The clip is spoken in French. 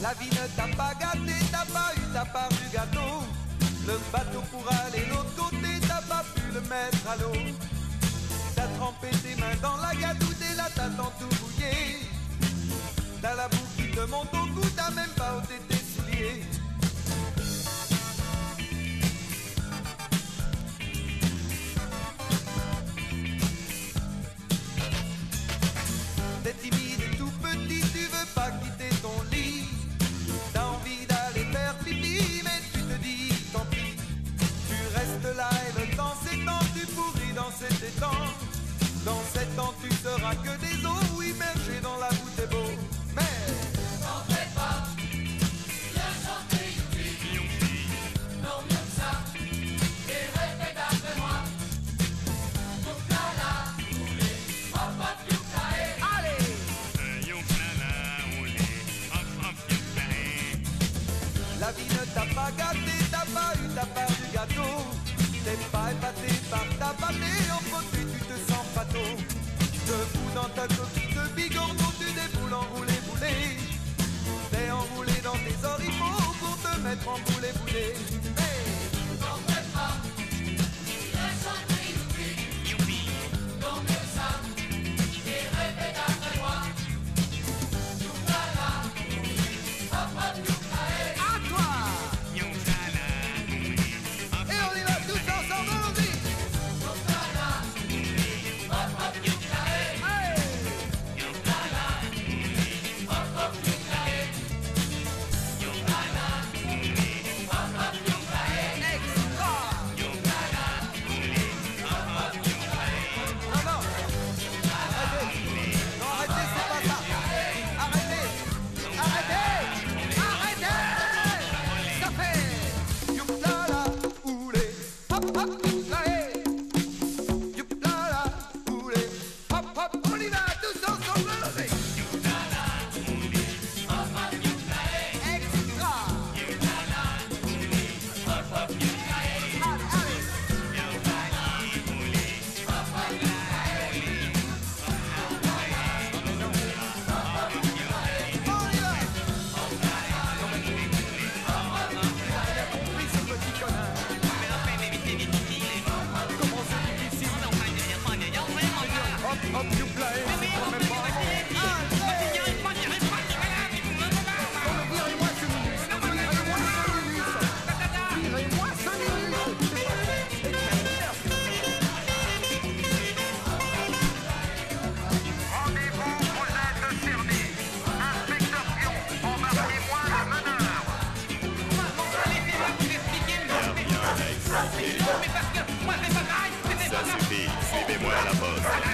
La vie ne t'a pas gâté, t'as pas eu ta part du gâteau. Le bateau pour aller l'autre côté, t'as pas pu le mettre à l'eau. T'as trempé tes mains dans la gadoute et là t'as tant tout mouillé. T'as la boue qui te monte au cou, t'as même pas ôté tes souliers. T'es timide et tout petit, tu veux pas quitter ton lit. T'as envie d'aller faire pipi, mais tu te dis tant pis. Tu restes là et le temps s'étend, tu pourris dans cet étang. Dans cet temps tu seras que des eaux, immergés dans la boue t'es beau. Mais t'en fais pas, viens chanter Youpi, non mieux que ça, et répète après moi. Youkla-la, oulé, hop hop youkla-eh. allez, Youkla-la, oulé, hop hop youkla-eh. la vie ne t'a pas gâté, t'as pas eu ta part du gâteau. T'es pas épaté par ta pâté, en beauté tu te sens pâteau. Debout dans ta coquille de bigorneau, tu déboules enroulé boulé. T'es enroulé dans tes oripeaux pour te mettre en boulet boulé. Hey, T'en fais pas, viens chanter Youpi, non mieux que ça, et répète après moi. Youkla-la, hop hop youkla-eh. à toi. Youkla-la, oulé, hop Et on y va tous ensemble, allons-y. Youkla-la, hop hop youkla-eh. Hey, Youkla-la, hop hop youkla-eh. Youkla-la, hop hop youkla-eh. extra. Youkla-la, hop hop youkla-eh. Non, non, arrêtez. Non, arrêtez, c'est pas ça. Arrêtez, arrêtez, arrêtez. Ça fait youpla-la, oulé, hop hop youpla-eh. Youpla-la, oulé, hop hop, on y va tous ensemble, allons-y. Youkla-la, hop hop youkla-eh. Extra. Youkla-la, hop hop youkla-eh. Allez, allez. Youkla-la, hop hop youkla-eh. On y va. Oui, ce petit connard. Comment c'est difficile. Hop hop youpla-eh, c'est quand même pas. Virez-moi ce minus. Virez-moi ce minus. Rendez-vous, vous êtes servi. Inspecteur Pion, embarquez-moi le meneur. Bien, bien, expliquez. Mais parce que moi c'est pas pareil, c'était Ça pas suffit, suivez-moi à la poste.